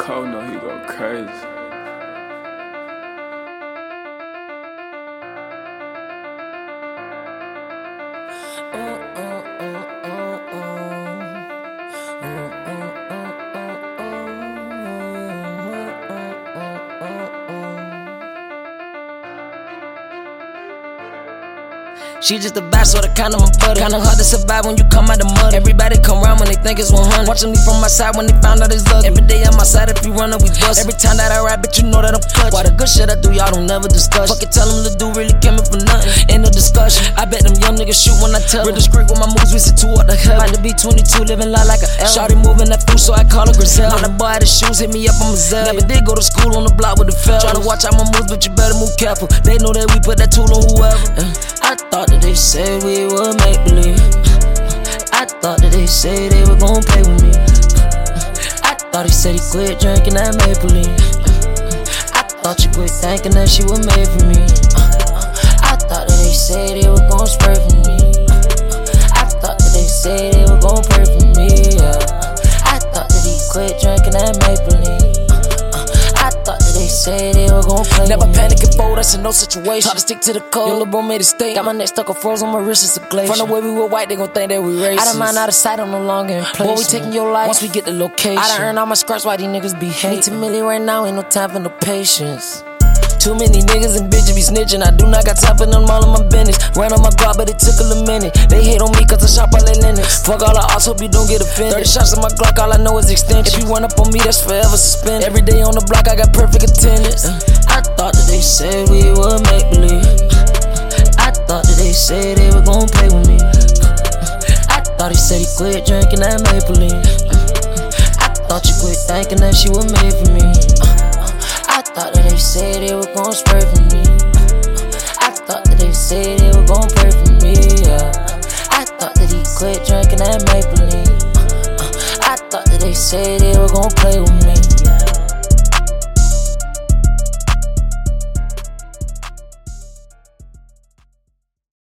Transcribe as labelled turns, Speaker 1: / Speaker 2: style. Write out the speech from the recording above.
Speaker 1: Oh no, he go crazy.
Speaker 2: She just a vibe, so the kind of my buddy. Kinda hard to survive when you come out the mud. Everybody come round when they think it's 100. Watch them leave from my side when they found out it's lucky. Every day on my side, if you run up, we bust. Every time that I ride, bitch, you know that I'm clutch. Why the good shit I do, y'all don't never discuss. Fuck it, tell them to do really came in for nothing. Ain't no discussion. I bet them young niggas shoot when I tell them. Real discreet with my moves, we sit two up the hell. Might to be 22, living life like an L. Shawty moving that food, so I call her Grizel. On the boy at the shoes, hit me up, I'm a Zell. Never did go to school on the block with the fell. Tryna watch out my moves, but you better move careful. They know that we put that tool on whoever. I thought that they said we would make believe. I thought that they said they were gon' play with me. I thought he said he quit drinking that Maybelline. I thought you quit thinking that she was made for me. I thought that they said they were gon' spray for me. I thought that they said they were gon' pray for me. I thought that he quit drinking that Maybelline. I thought that they said they were gon' play. Never panic and fold, that's in no situation. Try to stick to the code. Your little bro made a stake. Got my neck stuck on froze on my wrist, it's a glacier. From the way we were white, they gon' think that we racist. Out of mind, out of sight, I'm no longer in place. Boy, we taking your life once we get the location. I done earned all my scraps, why these niggas be hating. Me to Millie right now, ain't no time for no patience. Too many niggas and bitches be snitching. I do not got time for them all in my business. Ran on my block, but it took a little minute. They hate on me cause I shop all that Linux. Fuck all the odds, hope you don't get offended. 30 shots in my Glock, all I know is extension. If you run up on me, that's forever suspended. Every day on the block, I got perfect attendance. I thought that they said we would make believe. I thought that they said they were gon' play with me. I thought he said he quit drinking that Maybelline. I thought you quit thinking that she was made for me. I thought that they said they were gon' spray for me. I thought that they said they were gon' pray for me. I thought that he quit drinking that Maybelline. I thought that they said they were gon' play with me.